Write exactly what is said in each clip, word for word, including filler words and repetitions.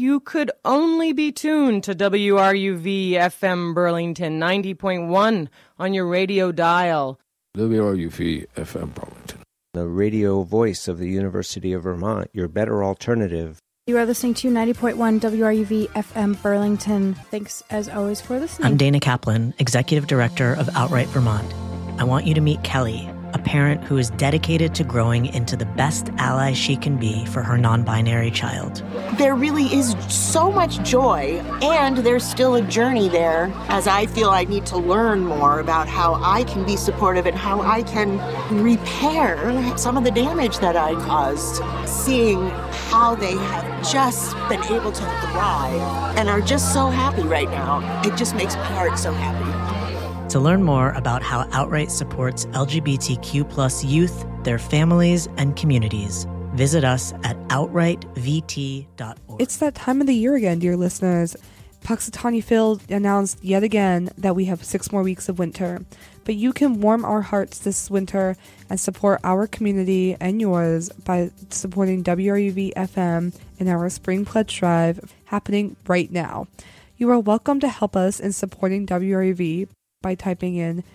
you could only be tuned to W R U V F M Burlington ninety point one on your radio dial. W R U V F M Burlington, the radio voice of the University of Vermont, your better alternative. You are listening to ninety point one W R U V F M Burlington. Thanks, as always, for listening. I'm Dana Kaplan, Executive Director of Outright Vermont. I want you to meet Kelly, a parent who is dedicated to growing into the best ally she can be for her non-binary child. There really is so much joy, and there's still a journey there, as I feel I need to learn more about how I can be supportive and how I can repair some of the damage that I caused. Seeing how they have just been able to thrive and are just so happy right now, it just makes my heart so happy. To learn more about how Outright supports L G B T Q plus youth, their families, and communities, visit us at outright v t dot org. It's that time of the year again, dear listeners. Punxsutawney Phil announced yet again that we have six more weeks of winter. But you can warm our hearts this winter and support our community and yours by supporting W R U V F M in our Spring Pledge Drive happening right now. You are welcome to help us in supporting W R U V by typing in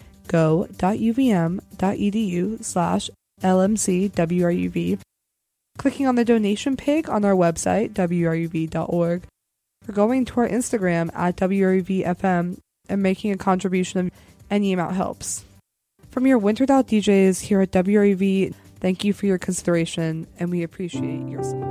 go.uvm.edu slash lmcwruv, clicking on the donation page on our website, w r u v dot org, or going to our Instagram at W R U V F M and making a contribution of any amount helps. From your wintered out D Js here at W R U V, thank you for your consideration, and we appreciate your support.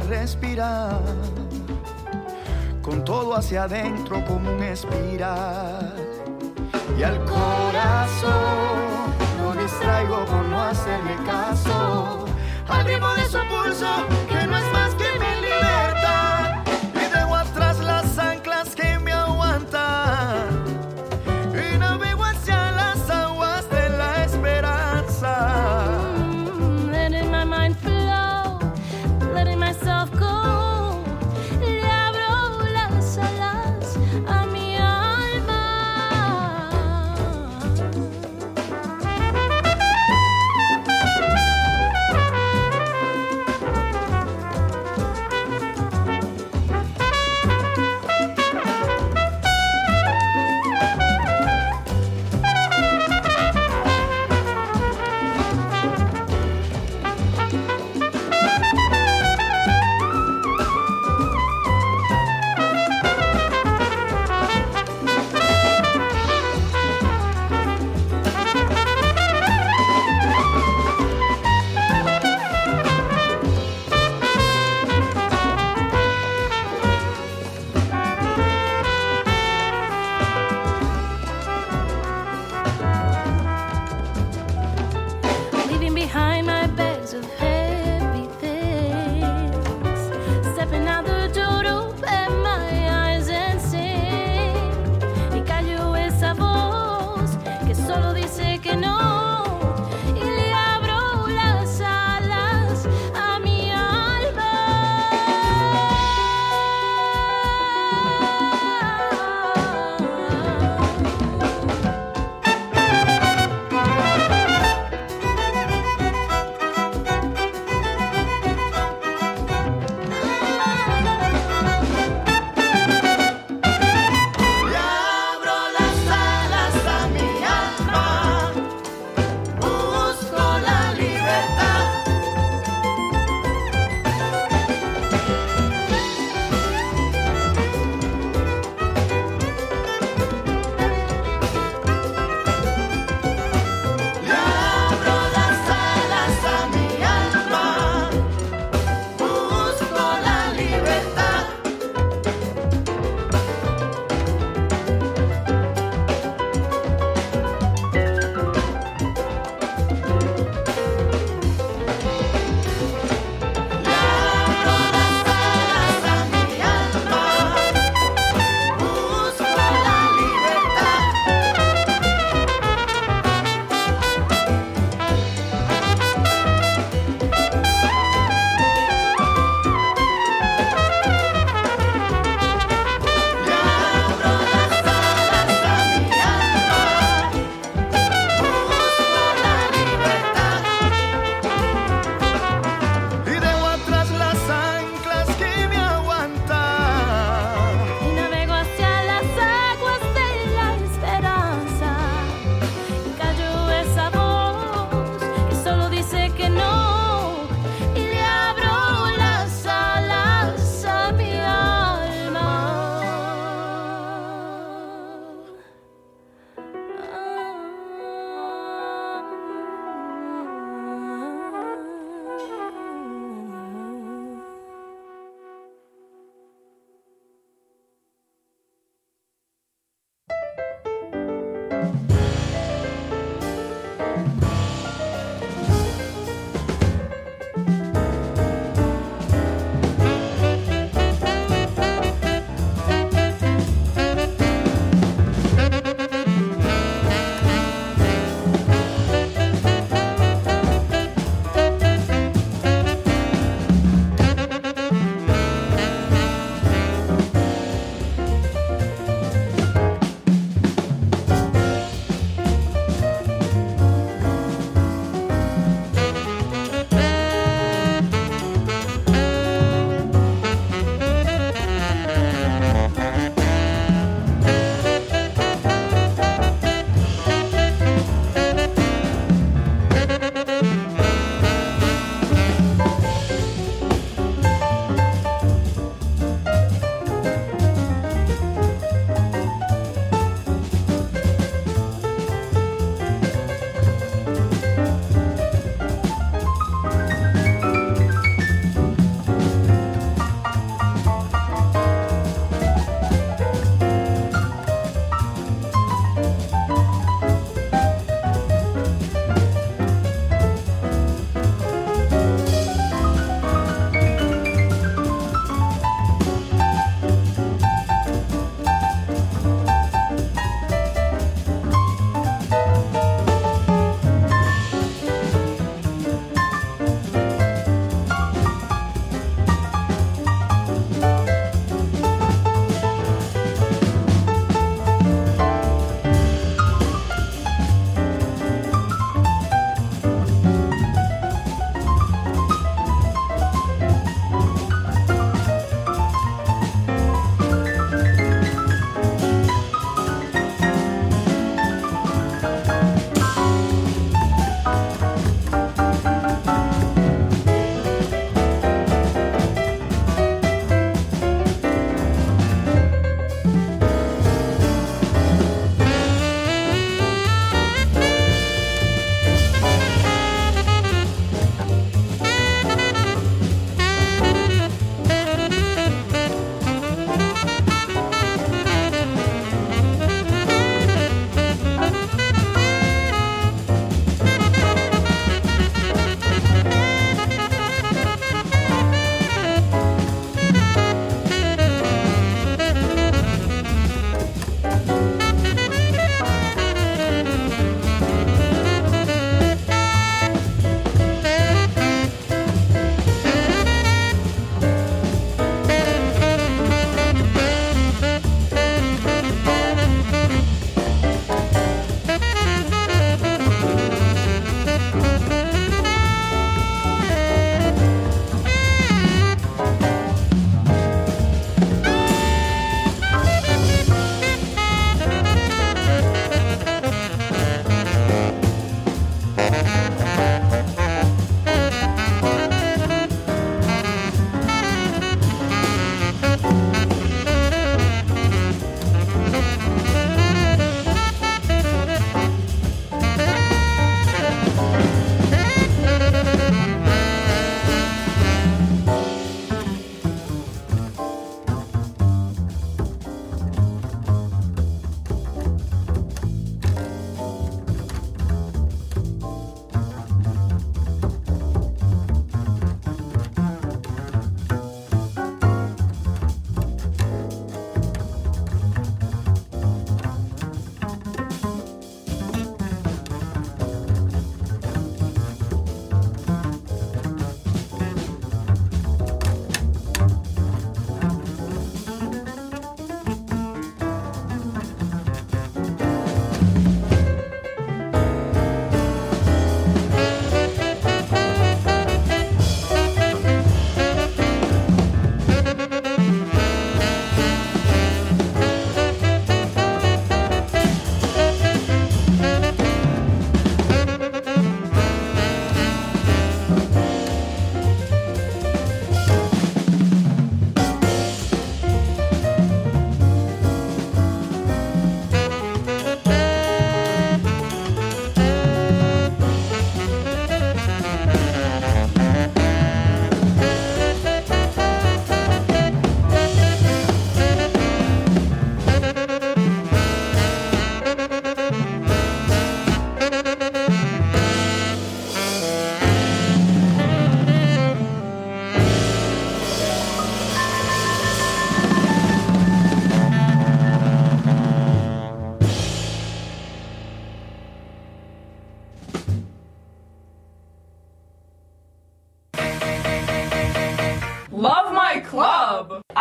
respirar, con todo hacia adentro como un espiral. Y al corazón lo distraigo por no hacerle caso, al ritmo de su pulso que no es más que mi libertad. Y dejo atrás las anclas que me aguantan y navego hacia las aguas de la esperanza. Mm, letting my mind flow, letting myself go. Le abro las alas a mi alma.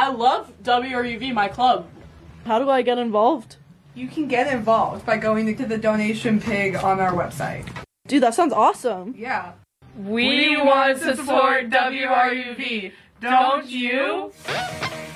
I love W R U V, my club. How do I get involved? You can get involved by going to the donation pig on our website. Dude, that sounds awesome. Yeah. We want to support W R U V, don't you?